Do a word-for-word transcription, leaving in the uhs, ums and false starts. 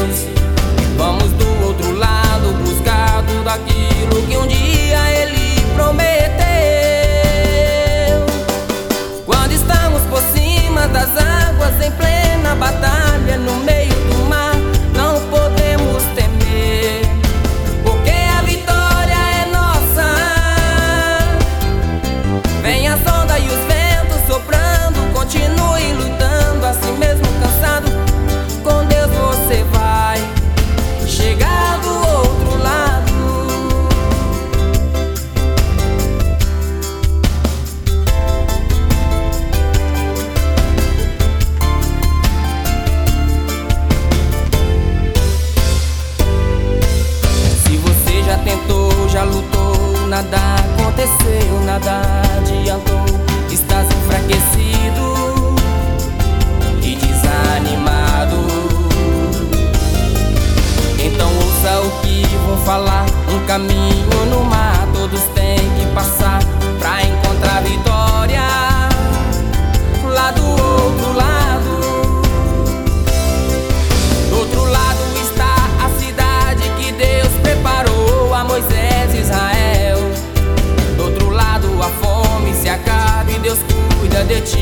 Deus. Vamos do outro lado buscar tudo aquilo que um dia Ele prometeu. Quando estamos por cima das águas, em plena batalha, no meio do mar, não podemos temer, porque a vitória é nossa. Vem as ondas e os ventos soprando, continue lutando, assim mesmo cansado, com Deus você vai chegar do outro lado. Se você já tentou, já lutou, nada aconteceu, nada adiantou, estás enfraquecido e desanimado, então ouça o que vou falar. Um caminho no mar todos têm que passar pra encontrar vitória lá do outro lado. Do outro lado está a cidade que Deus preparou a Moisés e Israel. Do outro lado a fome se acaba e Deus cuida de ti.